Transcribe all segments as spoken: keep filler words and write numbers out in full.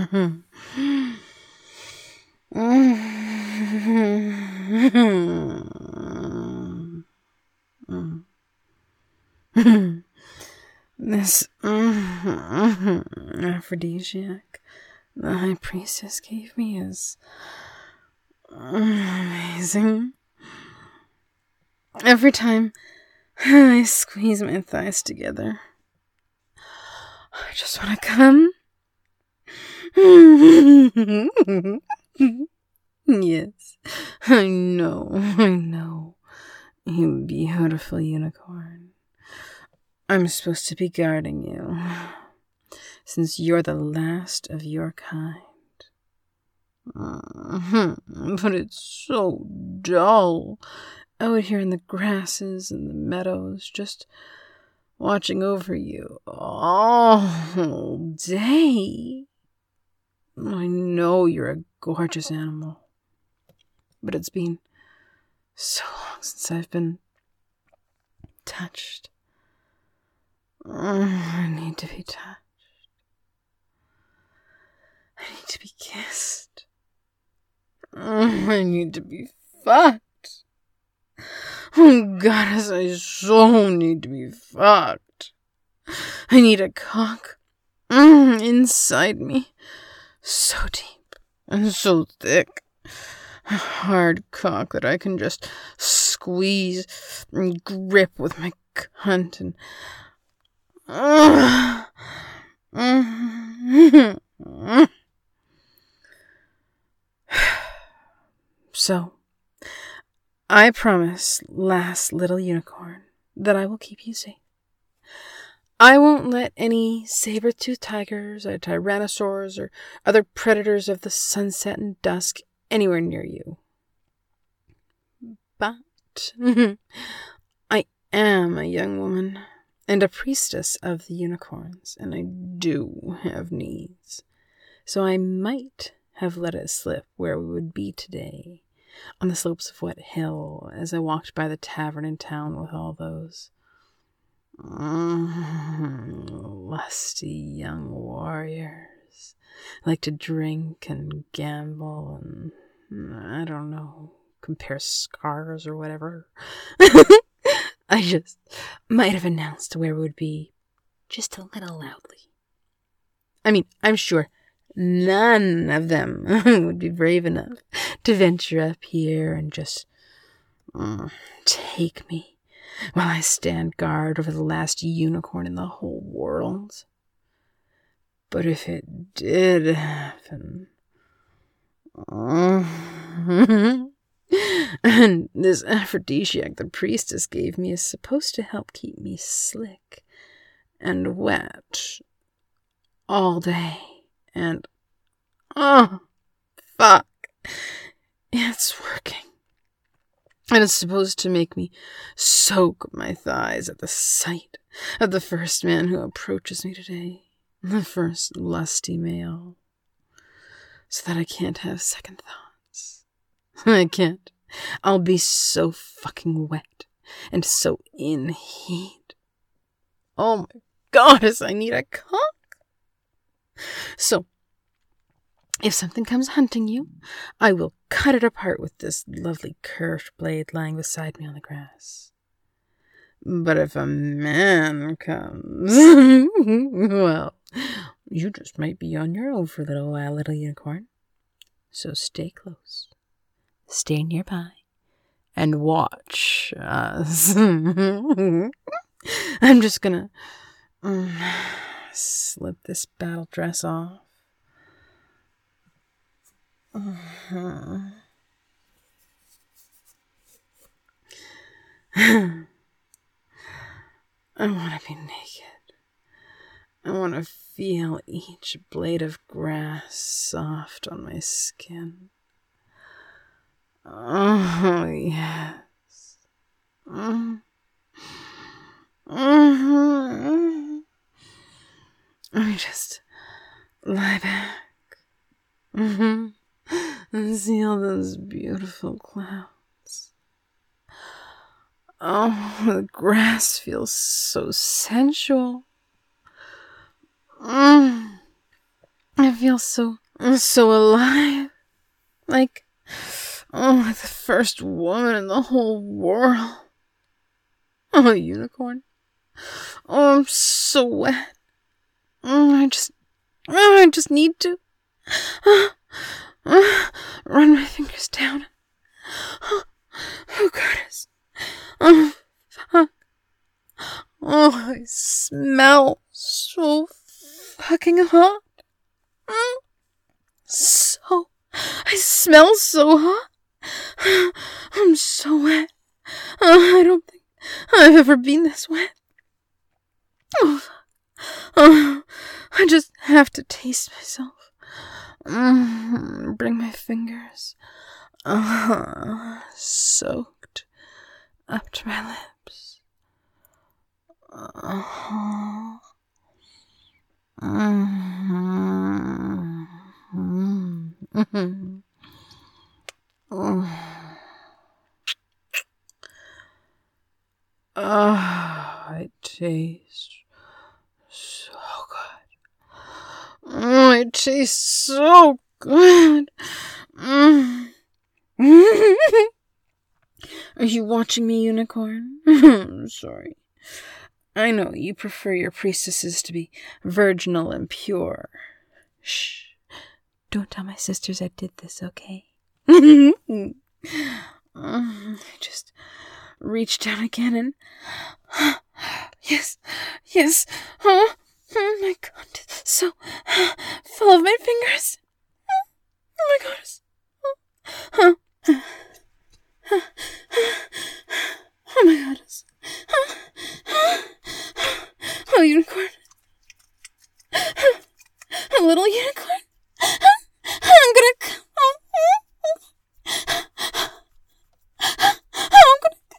This aphrodisiac the high priestess gave me is amazing. Every time I squeeze my thighs together, I just want to come. Yes, I know, I know. You beautiful unicorn. I'm supposed to be guarding you, since you're the last of your kind. Mm-hmm. But it's so dull out here in the grasses and the meadows, just watching over you all day. I know you're a gorgeous animal, but it's been so long since I've been touched. I need to be touched. I need to be kissed. I need to be fucked. Oh, goddess, I so need to be fucked. I need a cock mm, inside me. So deep and so thick. A hard cock that I can just squeeze and grip with my cunt and... Uh, uh, So, I promise, last little unicorn, that I will keep you safe. I won't let any saber-toothed tigers or tyrannosaurs or other predators of the sunset and dusk anywhere near you. But I am a young woman and a priestess of the unicorns, and I do have needs. So I might have let it slip where we would be today, on the slopes of Wet Hill, as I walked by the tavern in town with all those mm, lusty young warriors, like to drink and gamble and, I don't know, compare scars or whatever. I just might have announced where we would be just a little loudly. I mean, I'm sure none of them would be brave enough to venture up here and just uh, take me while I stand guard over the last unicorn in the whole world. But if it did happen... Uh, and this aphrodisiac the priestess gave me is supposed to help keep me slick and wet all day. And, oh, fuck, it's working. And it's supposed to make me soak my thighs at the sight of the first man who approaches me today. The first lusty male. So that I can't have second thoughts. I can't. I'll be so fucking wet and so in heat. Oh my goddess, I need a cock. So, if something comes hunting you, I will cut it apart with this lovely curved blade lying beside me on the grass. But if a man comes, well, you just might be on your own for a little while, little unicorn. So stay close, stay nearby, and watch us. I'm just gonna... Um, slip this battle dress off. Uh-huh. I want to be naked. I want to feel each blade of grass soft on my skin. Oh, yes. Mm. Mm-hmm. Let me just lie back. Mm-hmm. And see all those beautiful clouds. Oh, the grass feels so sensual. Mm. It feel so, so alive. Like, oh, like the first woman in the whole world. Oh, unicorn. Oh, I'm so wet. Oh, I just, oh, I just need to uh, uh, run my fingers down. Oh, oh goodness. Oh, fuck. Oh, I smell so fucking hot. Mm. So, I smell so hot. I'm so wet. Oh, I don't think I've ever been this wet. Oh, oh, I just have to taste myself. Mm, bring my fingers uh, soaked up to my lips. Uh, mm, mm, mm, mm. Oh, it tastes so good. Oh, it tastes so good. Mm. Are you watching me, unicorn? I'm sorry. I know you prefer your priestesses to be virginal and pure. Shh. Don't tell my sisters I did this, okay? I just reach down again and... yes, yes. Oh, oh my god, it's so full of my fingers. Oh my gosh. Oh, oh. Oh my god. Oh, unicorn. A little unicorn. I'm gonna come. I'm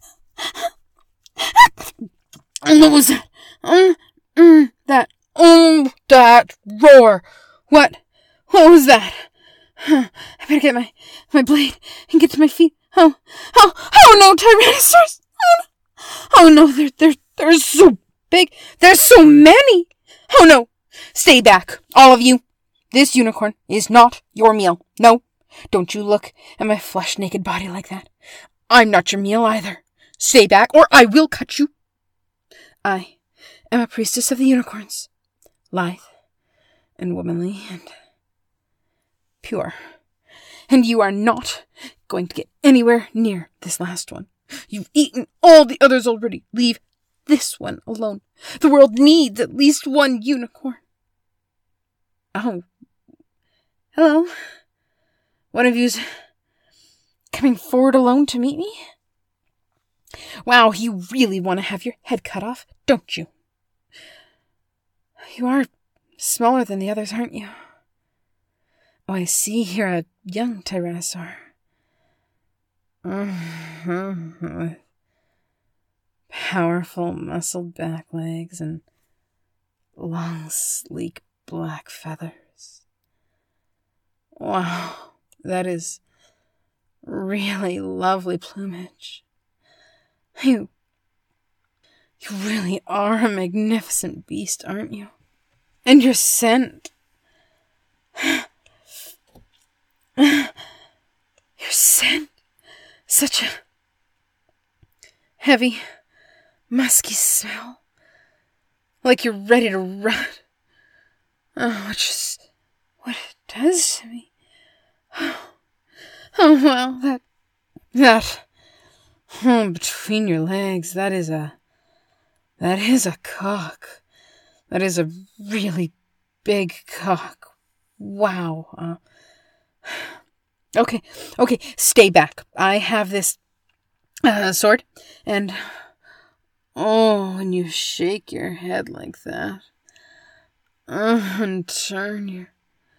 gonna. What was that? Um, mm, that. Oh, that roar. What? What was that? I better get my my blade and get to my feet. Oh, oh, oh no, Tyrannosaurus! Oh no, oh, no they're they're they're so big. There's so many. Oh no, stay back, all of you. This unicorn is not your meal. No, don't you look at my flesh naked body like that. I'm not your meal either. Stay back, or I will cut you. I am a priestess of the unicorns, lithe and womanly and pure. And you are not going to get anywhere near this last one. You've eaten all the others already. Leave this one alone. The world needs at least one unicorn. Oh. Hello. One of you's coming forward alone to meet me? Wow, you really want to have your head cut off, don't you? You are smaller than the others, aren't you? Oh, I see you're a young Tyrannosaur. Mm-hmm. With powerful, muscled back legs and long, sleek black feathers. Wow, that is really lovely plumage. You, you really are a magnificent beast, aren't you? And your scent... Your scent, such a heavy, musky smell, like you're ready to run. Oh, it's just what it does to me. Oh, oh well, that, that, oh, between your legs, that is a, that is a cock. That is a really big cock. Wow. Uh, Okay, okay, stay back. I have this uh, sword, and oh, when you shake your head like that, uh, and turn your,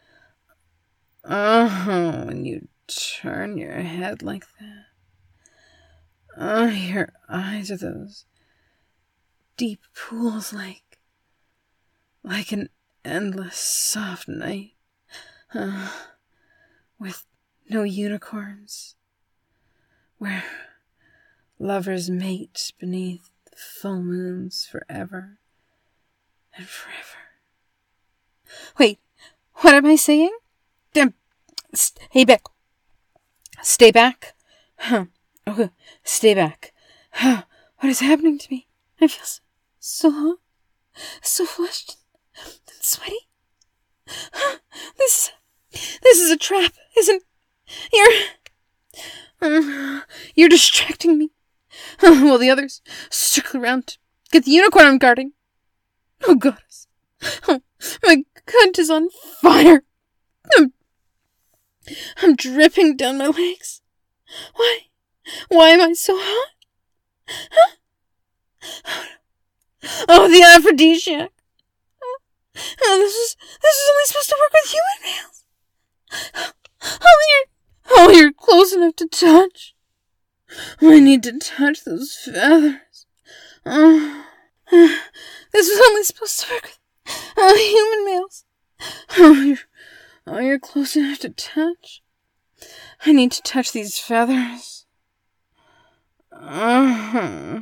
oh, when you turn your head like that, oh, your eyes are those deep pools like, like an endless soft night, uh, with no unicorns, where lovers mate beneath full moons forever and forever. Wait, What am I saying? Damn. Stay back. Stay back. Huh. Oh, stay back. Huh. What is happening to me? I feel so, so hot, so flushed and sweaty. Huh. This, this is a trap, isn't? You're, uh, you're distracting me. Uh, while the others circle around to get the unicorn I'm guarding. Oh, goddess. Oh, my cunt is on fire. I'm, I'm dripping down my legs. Why? Why am I so hot? Huh? Oh, the aphrodisiac. Oh, this is this is only supposed to work with human males. Oh, you're oh, you're close enough to touch. I need to touch those feathers. Oh, this was only supposed to work with uh, human males. Oh, you're oh, you're close enough to touch. I need to touch these feathers. Oh,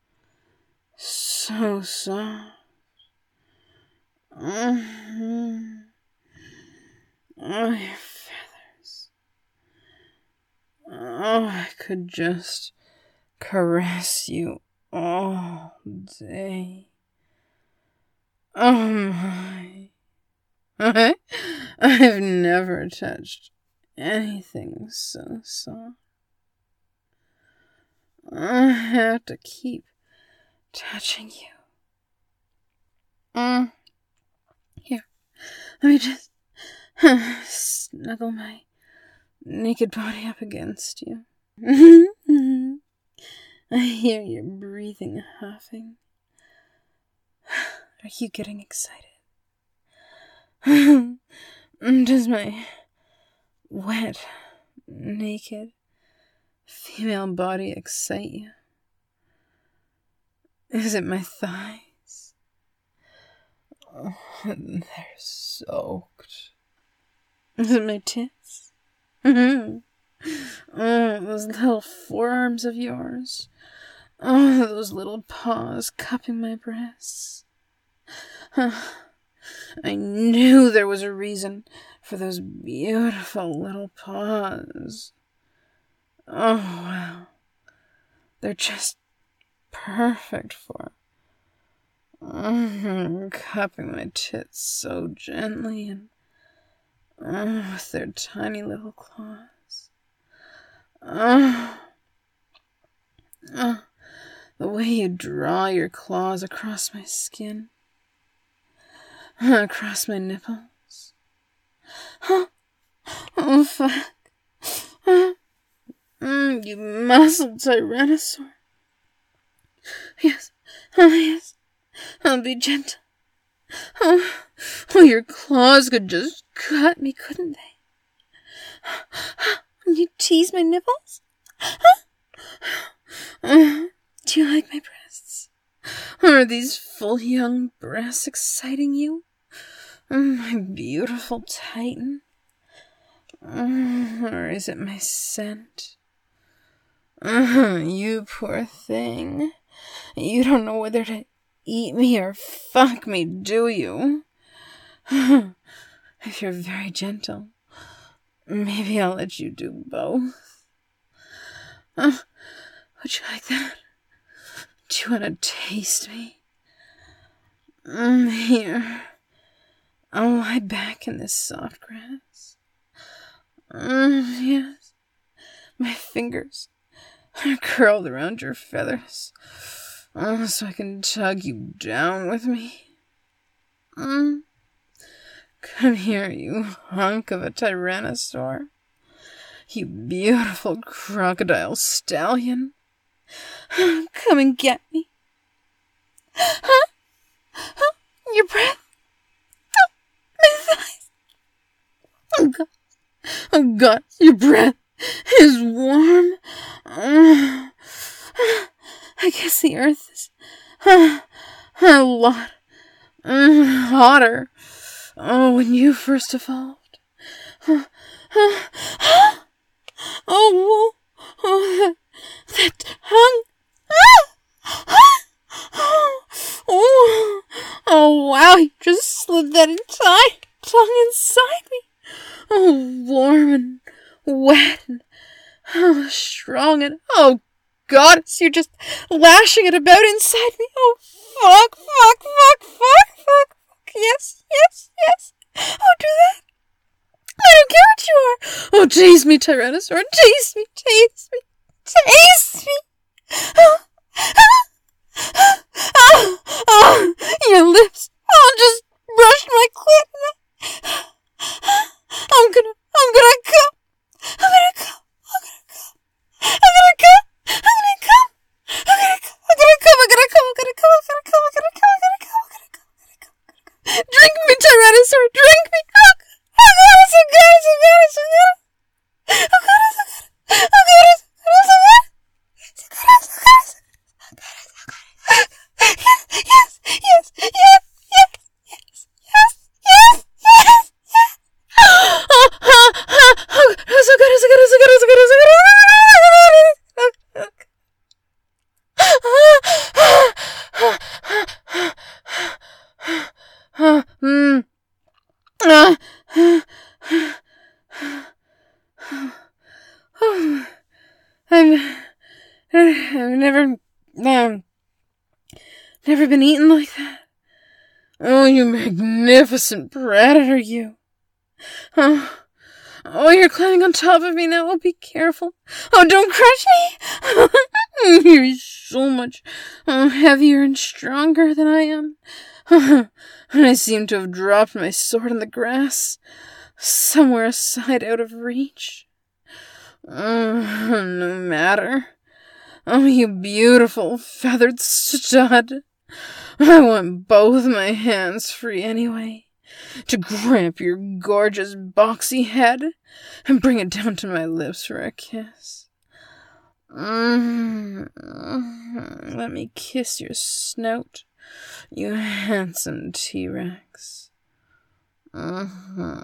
so soft. Oh, oh, your feathers. Oh, I could just caress you all day. Oh my. I, I've never touched anything so soft. I have to keep touching you. Mm. Here, let me just uh, snuggle my naked body up against you. I hear your breathing huffing. Are you getting excited? Does my wet, naked, female body excite you? Is it my thighs? Oh, they're soaked. Is it my tits? Oh, those little forearms of yours. Oh, those little paws cupping my breasts. I knew there was a reason for those beautiful little paws. Oh, wow. They're just perfect for mm, cupping my tits so gently and oh, with their tiny little claws. Oh, oh, the way you draw your claws across my skin, across my nipples. Oh, oh fuck. Oh, mm, you muscled tyrannosaur. Yes, oh yes, I'll be gentle. Oh, oh, your claws could just cut me, couldn't they? Can you tease my nipples? Oh, do you like my breasts? Are these full young breasts exciting you? Oh, my beautiful titan? Oh, or is it my scent? Oh, you poor thing. You don't know whether to eat me or fuck me, do you? If you're very gentle, maybe I'll let you do both. Uh, would you like that? Do you want to taste me? Mm, here. I'll lie back in this soft grass. Mm, yes. My fingers are curled around your feathers. Oh, so I can tug you down with me. Mm. Come here, you hunk of a tyrannosaur. You beautiful crocodile stallion. Come and get me. Huh? Huh? Your breath? Oh, my thighs. Oh, God. Oh, God, your breath is warm. Oh. I guess the earth is uh, a lot uh, hotter. Oh, when you first evolved. Uh, uh, uh, oh, oh, that, that tongue. Ah, ah, oh, oh, oh, wow, he just slid that in tight. tongue inside me. Oh, warm and wet and oh, strong and oh, goddess, you're just lashing it about inside me. Oh, fuck, fuck, fuck, fuck, fuck, fuck. Yes, yes, yes. Oh, do that. I don't care what you are. Oh, taste me, Tyrannosaur. Taste me, taste me, taste me. Oh, oh, oh, oh, your lips. Oh, just brushed my clit. I'm gonna, I'm gonna come. I'm gonna come. I'm gonna come. I'm gonna come. I'm gonna come. I'm gonna come. I'm gonna come. I'm gonna come. I'm gonna come. I'm gonna come. I'm gonna come. I'm gonna come. I'm gonna come. I'm gonna come. I'm gonna come. Drink me, Tyrannosaur. Drink me. Oh, oh God, it's so good. It's so good. It's so good. Oh God, it's so good. Oh God, it's so good. It's so good. It's so good. It's so good. It's so good. Yes, yes, yes, yes, yes, yes, yes, yes, yes. Oh, oh, oh, oh, it's so good. It's so good. It's so good. It's so good. It's so good. Hmm. Uh, oh, I've, I've never, um, never been eaten like that. Oh, you magnificent predator, you. Oh, oh, you're climbing on top of me now. Oh, be careful. Oh, don't crush me. You're so much oh, heavier and stronger than I am. I seem to have dropped my sword in the grass, somewhere aside out of reach. Oh, no matter. Oh, you beautiful feathered stud. I want both my hands free anyway, to grab your gorgeous boxy head and bring it down to my lips for a kiss. Mm-hmm. Let me kiss your snout, you handsome T-Rex. Mm-hmm.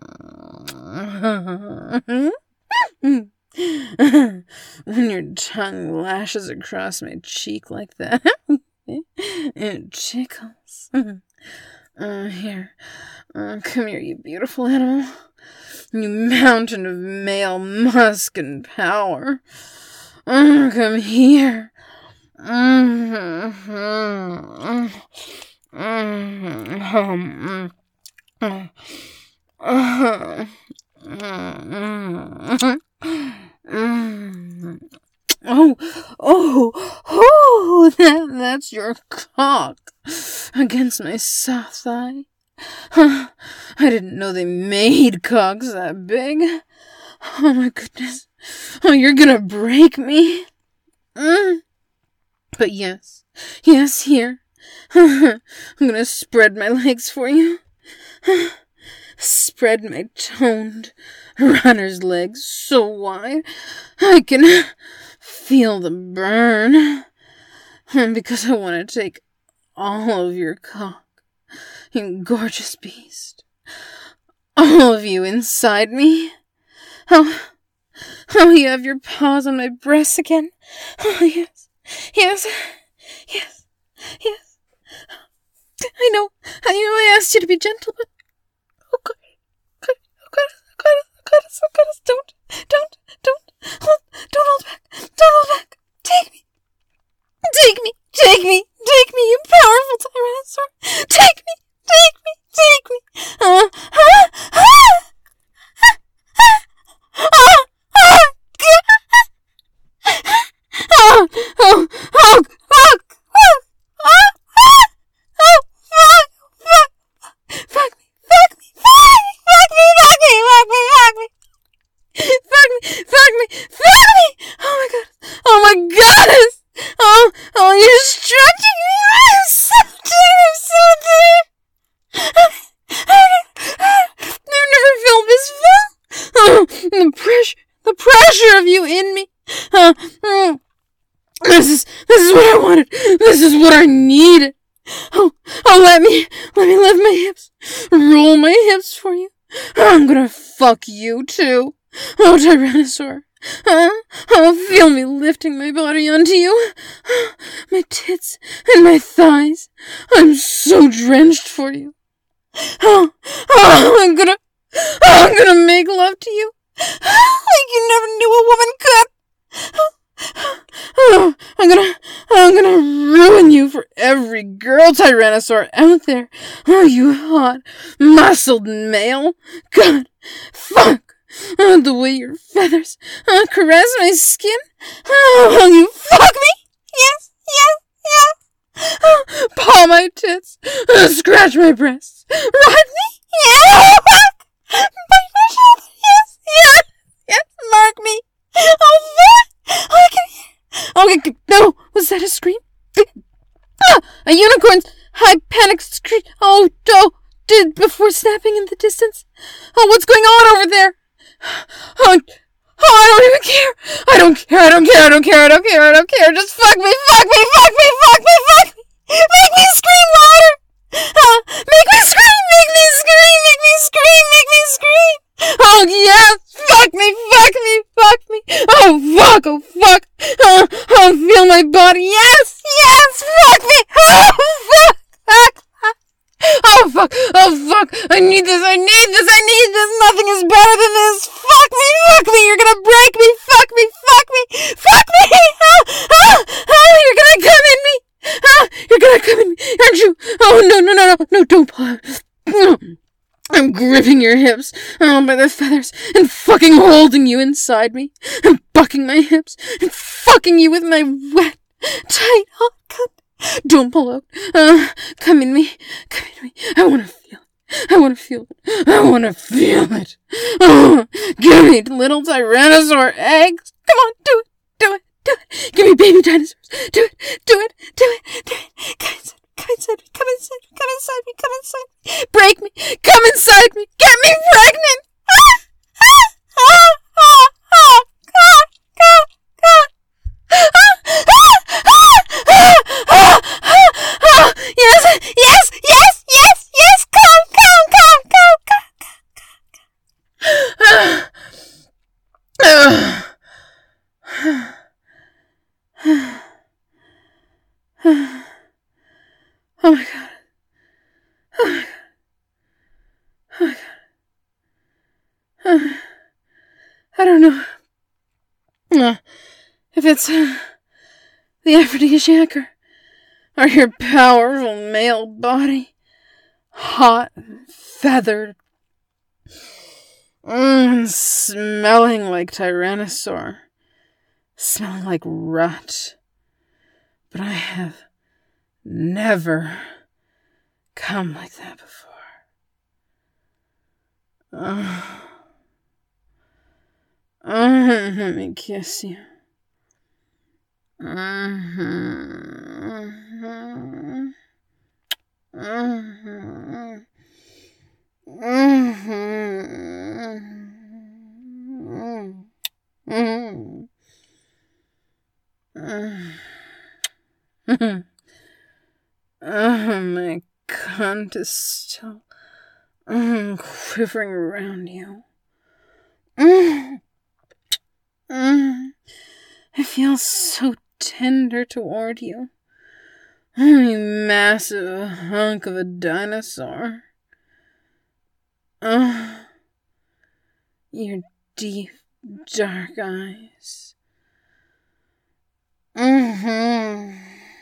When your tongue lashes across my cheek like that, it tickles. Uh, here, uh, come here, you beautiful animal. You mountain of male musk and power. Uh, come here. Mm-hmm. Mm-hmm. Mm-hmm. Oh, oh, oh, that, that's your cock against my soft thigh. Huh, I didn't know they made cocks that big. Oh my goodness. Oh, you're gonna break me. Mm. But yes, yes, here. I'm gonna spread my legs for you. Spread my toned runner's legs so wide I can feel the burn. And because I want to take all of your cock, you gorgeous beast. All of you inside me. Oh, oh, you have your paws on my breasts again. Oh, yes, yes, yes, yes. I know, I know I asked you to be gentle, but oh God, God, oh God, oh God, oh God, oh God, don't, don't, don't, hold, don't hold back, don't hold back. Take me, take me, take me, take me, you powerful Tyrannosaur. Take me, take me, take me. Uh, uh, uh, uh, uh, oh, oh, oh, oh, oh, oh, oh, fuck, fuck, fuck me, fuck me, fuck me, fuck me, fuck me, fuck me, fuck me, fuck me, fuck me, oh my God, oh my goodness, oh, oh, you're stretching me, I'm so tired, I'm so tired, I've never felt this full, oh, the pressure, the pressure of you in me, uh, mm. This is, this is what I wanted. This is what I needed. Oh, oh, let me, let me lift my hips. Roll my hips for you. I'm gonna fuck you too. Oh, Tyrannosaur. Huh? Oh, feel me lifting my body onto you. My tits and my thighs. I'm so drenched for you. Oh, oh, I'm gonna, tyrannosaur out there. Oh, you hot, muscled male. God, fuck. Oh, the way your feathers uh, caress my skin. Oh, will you fuck me? Yes, yes, yes. Oh, paw my tits. Uh, scratch my breasts. Ride me. Yeah, fuck. Bite my shoulder. Yes, yes, yes. Mark me. Oh, fuck. Oh, I can hear. Oh, okay, no. Was that a scream? Ah, a unicorn's high panic scream. Oh, oh, did before snapping in the distance. Oh, what's going on over there? Oh, oh, I don't even care. I don't care. I don't care. I don't care. I don't care. I don't care. Just fuck me. Fuck me. Fuck me. Fuck me. Fuck me. Make me scream louder. Uh, make me scream. Make me scream. Make me scream. Make me scream. Oh, yes. Fuck me. Fuck me. Fuck me. Oh, fuck. Oh, fuck. Oh, oh, feel my body. Yes. Yes. Fuck me. Oh, fuck. Fuck. Oh, fuck. Oh, fuck. I need this. I need this. I need this. Nothing is better than this. Fuck me. Fuck me. You're gonna break me. Fuck me. Fuck me. Fuck me. Oh, oh, oh, you're gonna come in me. Oh, you're gonna come in me. Aren't you? Oh, no, no, no, no. No, don't pull out. I'm gripping your hips oh, by the feathers and fucking holding you inside me. I'm bucking my hips and fucking you with my wet, tight, hot cunt. Don't pull out. Uh, come in me. Come in me. I want to feel it. I want to feel it. I want to feel it. Oh, give me little tyrannosaur eggs. Come on, do it. Do it. Do it. Give me baby dinosaurs. Do it. Do it. Do it. Do it. Come inside. Come inside me. Come inside me. Come inside me. Come inside me. Break me. Come inside me. Get me pregnant. Ah! Ah! Ah! Ah! Ah! Ah! Ah! Ah! Yes, yes, yes, yes, yes, come, come, come, come, come, come. Oh my god. Oh my god. Oh my god. Uh, I don't know. Uh, if it's uh, the aphrodisiac or, or your powerful male body, hot and feathered, mm, smelling like tyrannosaur, smelling like rot. But I have never come like that before. Oh, oh, let me kiss you. Mm-hmm. Mm-hmm. Mm-hmm. Mm-hmm. Mm-hmm. Oh, my cunt is still mm, quivering around you. Mm. Mm. I feel so tender toward you. Oh, you massive hunk of a dinosaur. Oh, your deep, dark eyes. Mm-hmm.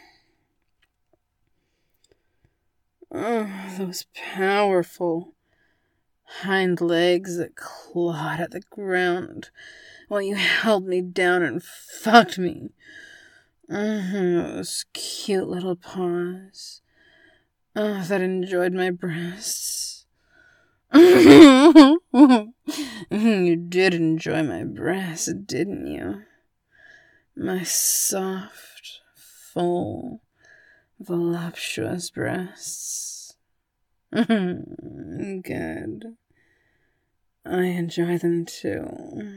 Oh, those powerful hind legs that clawed at the ground while you held me down and fucked me. Mm-hmm, those cute little paws. Oh, that enjoyed my breasts. You did enjoy my breasts, didn't you? My soft, full, voluptuous breasts. Good. I enjoy them too.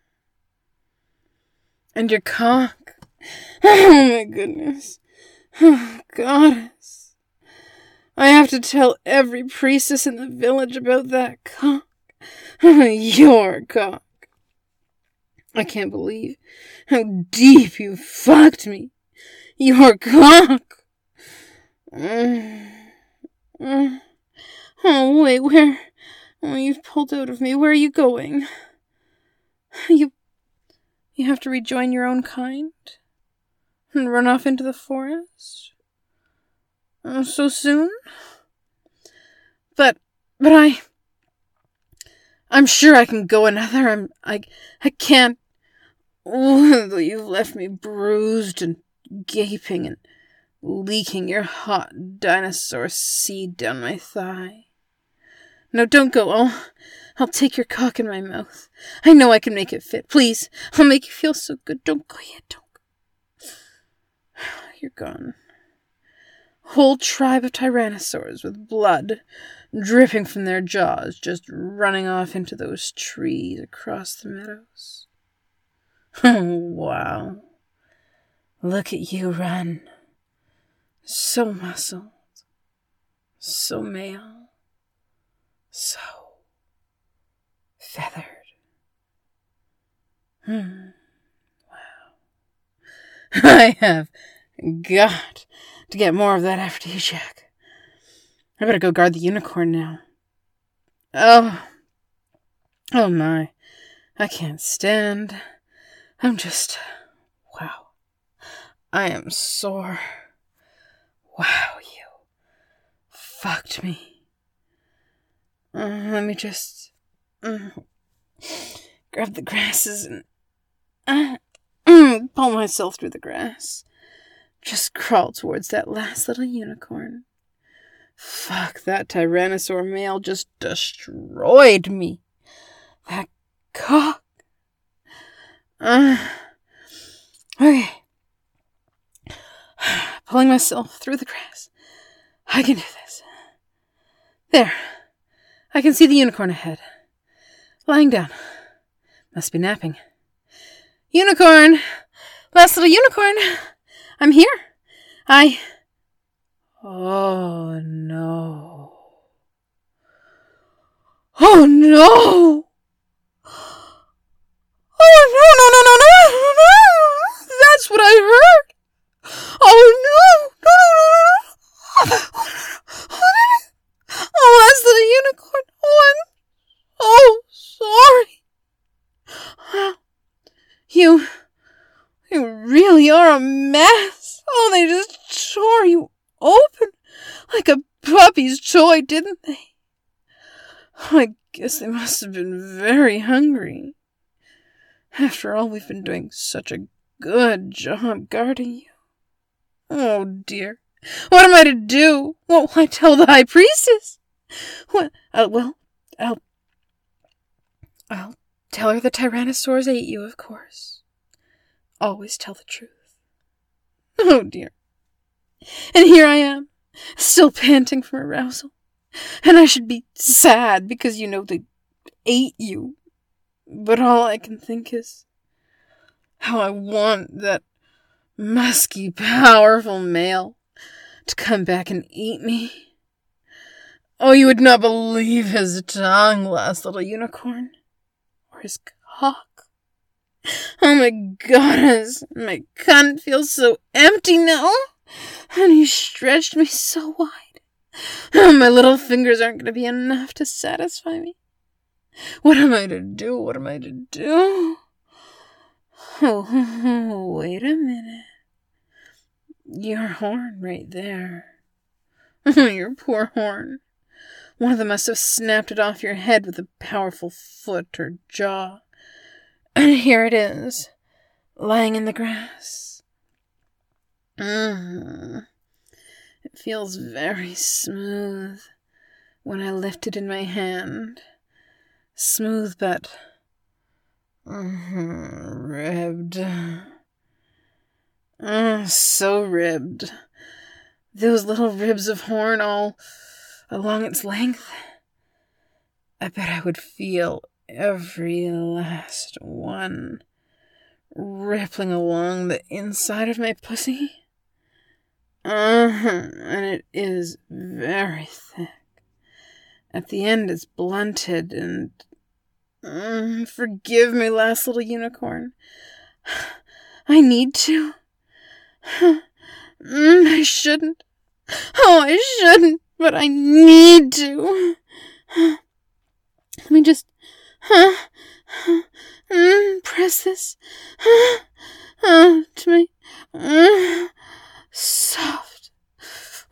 And your cock. Oh my goodness. Oh, goddess. I have to tell every priestess in the village about that cock. Your cock. I can't believe how deep you fucked me. Your cock. Mm. Mm. Oh, wait, where? Oh, you've pulled out of me. Where are you going? You... You have to rejoin your own kind? And run off into the forest? Oh, Oh, so soon? But, but I... I'm sure I can go another. I'm, I, I can't... Oh, you've left me bruised and gaping and leaking your hot dinosaur seed down my thigh. No, don't go. I'll, I'll take your cock in my mouth. I know I can make it fit. Please, I'll make you feel so good. Don't go yet. Don't go. You're gone. Whole tribe of tyrannosaurs with blood dripping from their jaws just running off into those trees across the meadows. Oh, wow. Look at you run. So muscled. So male. So feathered. Hmm. Wow. I have got to get more of that aphrodisiac. I better go guard the unicorn now. Oh. Oh my. I can't stand. I'm just... Wow. I am sore. Wow, you fucked me. Uh, let me just uh, grab the grasses and uh, uh, pull myself through the grass. Just crawl towards that last little unicorn. Fuck, that tyrannosaur male just destroyed me. That cock. Uh, okay. Pulling myself through the grass. I can do this. There. I can see the unicorn ahead. Lying down. Must be napping. Unicorn! Last little unicorn! I'm here. I... Oh, no. Oh, no! Oh, no, no, no, no, no, no, no! That's what I heard! Oh, no! No, no, no, no, no! Oh, no, no. Oh, that's the unicorn! Oh, I'm... Oh, sorry! Wow. You... You really are a mess! Oh, they just tore you open like a puppy's toy, didn't they? I guess they must have been very hungry. After all, we've been doing such a good job guarding you. Oh, dear. What am I to do? What will I tell the high priestess? What? Uh, well, I'll... I'll tell her the tyrannosaurs ate you, of course. Always tell the truth. Oh, dear. And here I am, still panting from arousal. And I should be sad because, you know, they ate you. But all I can think is how I want that musky, powerful male to come back and eat me. Oh, you would not believe his tongue, last little unicorn. Or his cock. Oh my goodness, my cunt feels so empty now. And he stretched me so wide. Oh, my little fingers aren't going to be enough to satisfy me. What am I to do? What am I to do? Oh, wait a minute. Your horn right there. Your poor horn. One of them must have snapped it off your head with a powerful foot or jaw. And here it is, lying in the grass. Mm. It feels very smooth when I lift it in my hand. Smooth but mm, ribbed. Oh, so ribbed. Those little ribs of horn all along its length. I bet I would feel every last one rippling along the inside of my pussy. Uh-huh, and it is very thick. At the end it's blunted and... Mm, forgive me, last little unicorn. I need to. Mm, I shouldn't. Oh, I shouldn't, but I need to. Let me just... Huh? Mm, press this uh, to my uh, soft,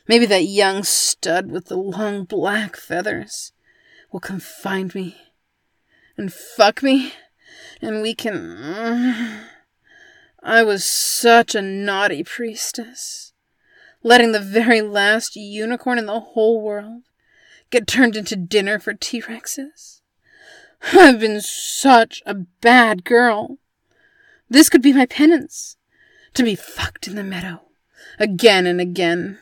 Maybe that young stud with the long black feathers will come find me and fuck me, and we can... I was such a naughty priestess, letting the very last unicorn in the whole world get turned into dinner for T-Rexes. I've been such a bad girl. This could be my penance, to be fucked in the meadow, again and again.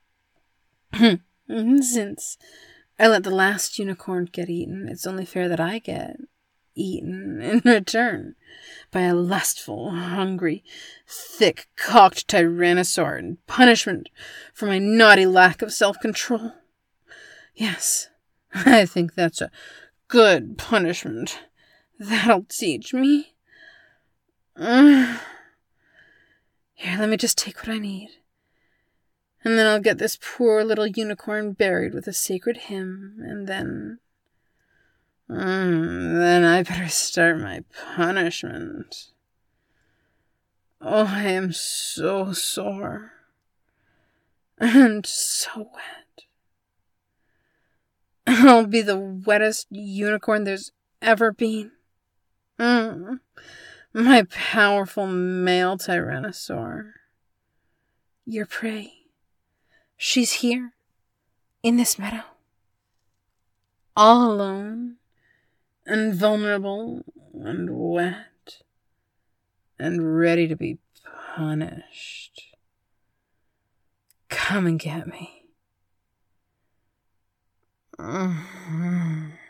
Since I let the last unicorn get eaten, it's only fair that I get eaten in return by a lustful, hungry, thick-cocked tyrannosaur in punishment for my naughty lack of self-control. Yes, I think that's a good punishment. That'll teach me. Uh, here, let me just take what I need. And then I'll get this poor little unicorn buried with a sacred hymn, and then... Mm, then I better start my punishment. Oh, I am so sore. And so wet. I'll be the wettest unicorn there's ever been. Mm, my powerful male tyrannosaur. Your prey. She's here, in this meadow. All alone, and vulnerable, and wet, and ready to be punished. Come and get me. Mm-hmm.